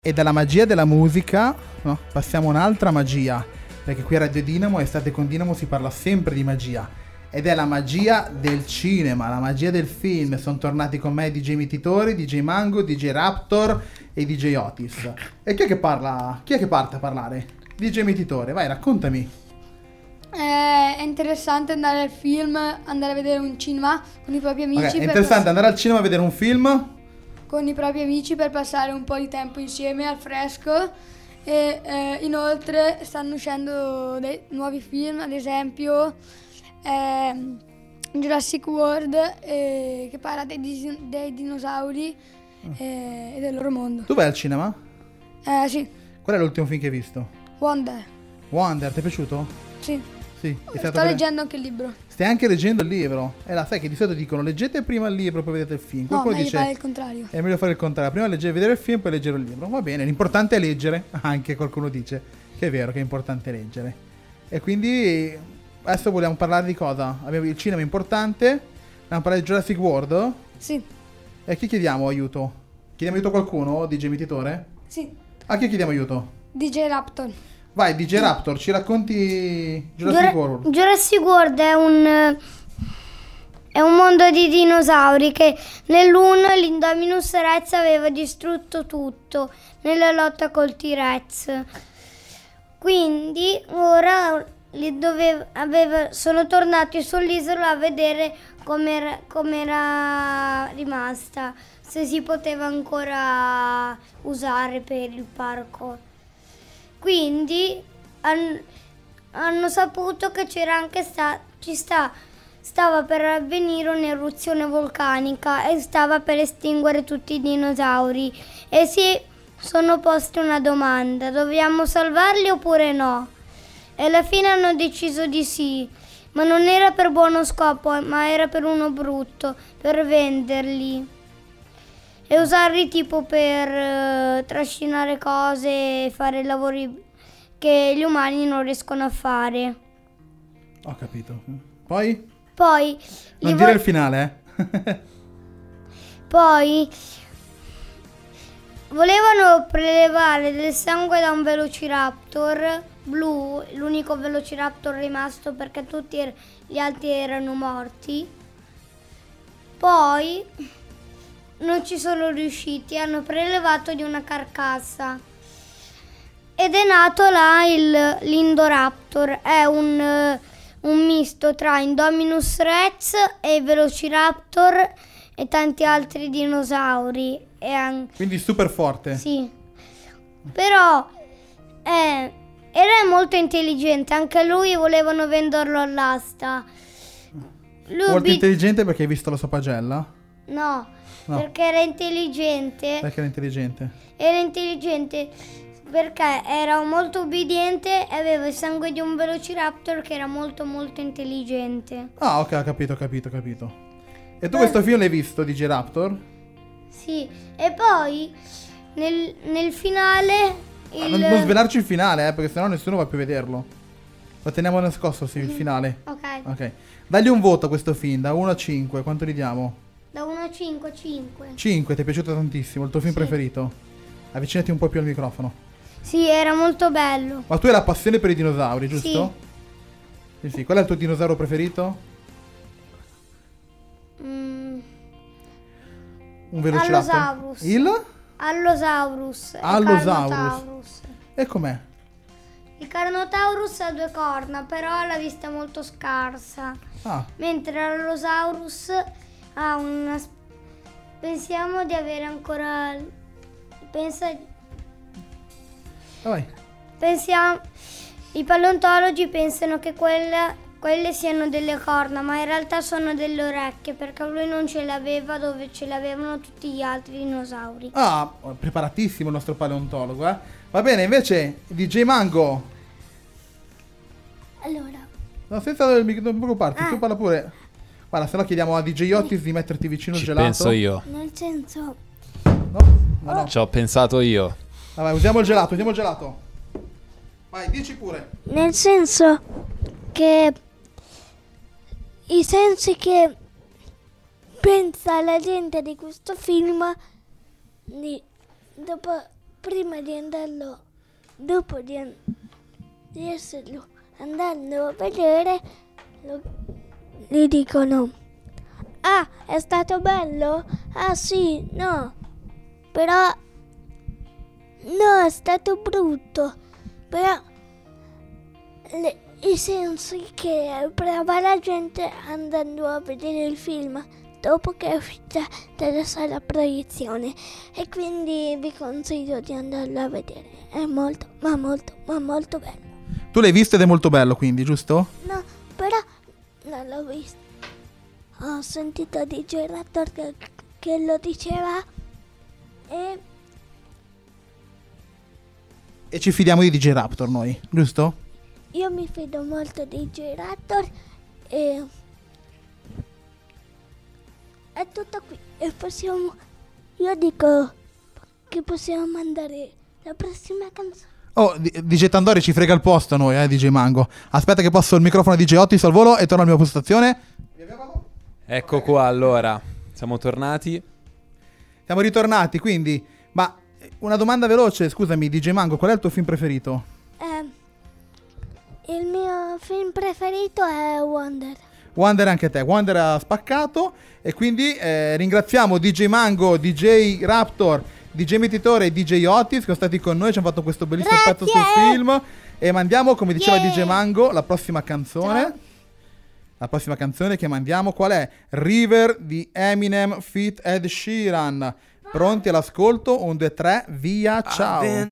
E dalla magia della musica, no, passiamo a un'altra magia, perché qui a Radio Dinamo, Estate con Dinamo, si parla sempre di magia. Ed è la magia del cinema, la magia del film. Sono tornati con me DJ Mititori, DJ Mango, DJ Raptor e DJ Otis. E chi è che parla? Chi è che parte a parlare? DJ Mititore, vai, raccontami. È interessante andare al film, andare a vedere un cinema con i propri amici. Okay, è interessante andare al cinema a vedere un film con i propri amici per passare un po' di tempo insieme al fresco. E inoltre stanno uscendo dei nuovi film, ad esempio Jurassic World, che parla dei dinosauri e del loro mondo. Tu vai al cinema? Sì. Qual è l'ultimo film che hai visto? Wonder, ti è piaciuto? sì. Sì. Sto leggendo anche il libro. Stai anche leggendo il libro? Sai che di solito dicono leggete prima il libro poi vedete il film. Qualcuno meglio dice fare il contrario. È meglio fare il contrario, prima vedere il film poi leggere il libro. Va bene, l'importante è leggere, anche qualcuno dice che è vero che è importante leggere. E quindi adesso vogliamo parlare di cosa? Abbiamo il cinema importante, vogliamo parlare di Jurassic World? Sì. E a chi chiediamo aiuto? Chiediamo aiuto a qualcuno, DJ Mititore? Sì. A chi chiediamo aiuto? DJ Raptor. Vai, DJ Raptor, ci racconti Jurassic World. Jurassic World è un mondo di dinosauri che nell'1 l'Indominus Rex aveva distrutto tutto nella lotta col T-Rex. Quindi ora sono tornati sull'isola a vedere com'era rimasta, se si poteva ancora usare per il parco. Quindi hanno saputo che c'era anche stava per avvenire un'eruzione vulcanica e stava per estinguere tutti i dinosauri e si sono posti una domanda: dobbiamo salvarli oppure no? E alla fine hanno deciso di sì, ma non era per buono scopo, ma era per uno brutto, per venderli e usarli tipo per trascinare cose e fare lavori che gli umani non riescono a fare. Ho capito. Poi non dire il finale, Poi volevano prelevare del sangue da un Velociraptor blu, l'unico Velociraptor rimasto perché tutti gli altri erano morti. Poi non ci sono riusciti, hanno prelevato di una carcassa ed è nato là l'Indoraptor. È un misto tra Indominus Rex e Velociraptor e tanti altri dinosauri. Quindi super forte. Sì, però era molto intelligente, anche lui volevano venderlo all'asta. Molto intelligente perché hai visto la sua pagella? No, perché era intelligente. Perché era intelligente? Era intelligente perché era molto obbediente e aveva il sangue di un Velociraptor che era molto molto intelligente. Ah, ok, ho capito. E tu questo film l'hai visto, DJ Raptor? Sì, e poi nel finale non svelarci il finale, perché sennò nessuno va più a vederlo. Lo teniamo nascosto, sì, il finale. Ok. Dagli un voto a questo film, da 1 a 5, quanto gli diamo? Da 1 a 5, 5. 5, ti è piaciuto tantissimo, il tuo film preferito? Avvicinati un po' più al microfono. Sì, era molto bello. Ma tu hai la passione per i dinosauri, giusto? Sì. Qual è il tuo dinosauro preferito? Un Velociraptor. Allosaurus. Il? Allosaurus. Allosaurus. E com'è? Il Carnotaurus ha 2 corna, però ha la vista molto scarsa. Mentre l'Allosaurus ha pensiamo di avere ancora... I paleontologi pensano che quelle siano delle corna, ma in realtà sono delle orecchie, perché lui non ce le aveva dove ce le avevano tutti gli altri dinosauri. Preparatissimo il nostro paleontologo, eh? Va bene, invece DJ Mango. Allora. No, non preoccuparti, tu parla pure. Guarda, se no chiediamo a DJ Otis di metterti vicino il gelato. Penso io. Nel senso... No. Ci ho pensato io. Vabbè, usiamo il gelato. Vai, dici pure. Nel senso che i sensi che pensa la gente di questo film dopo prima di andarlo, dopo di esserlo andando a vedere, gli dicono: ah, è stato bello? Ah sì, no, però no, è stato brutto, però i sensi che prova la gente andando a vedere il film dopo che è uscita dalla sala proiezione, e quindi vi consiglio di andarlo a vedere, è molto bello. Tu l'hai visto ed è molto bello, quindi, giusto? No, però non l'ho visto, ho sentito DJ Raptor che lo diceva E ci fidiamo di DJ Raptor noi, giusto? io mi fido molto di DJ Raptor e è tutto qui, e io dico che possiamo mandare la prossima canzone. Oh, DJ Tandori ci frega il posto a noi, DJ Mango. Aspetta che passo il microfono a DJ Otis al volo e torno alla mia postazione. Ecco qua, allora, siamo tornati. Siamo ritornati, quindi, ma una domanda veloce, scusami DJ Mango, qual è il tuo film preferito? Il mio film preferito è Wonder. Wonder anche te, Wonder ha spaccato e quindi ringraziamo DJ Mango, DJ Raptor, DJ Metitore e DJ Otis che sono stati con noi, ci hanno fatto questo bellissimo pezzo sul film e mandiamo, come diceva DJ Mango, la prossima canzone. Ciao. La prossima canzone che mandiamo qual è? River di Eminem feat. Ed Sheeran. Pronti all'ascolto? 1, 2, 3, via, ciao.